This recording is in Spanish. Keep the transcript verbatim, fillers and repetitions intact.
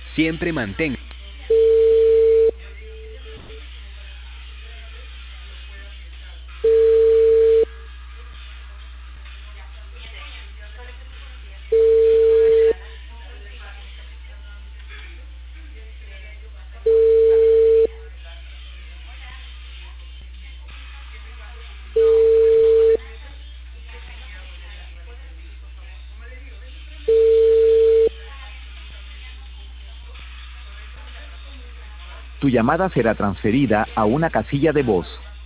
Siempre mantenga. Tu llamada será transferida a una casilla de voz.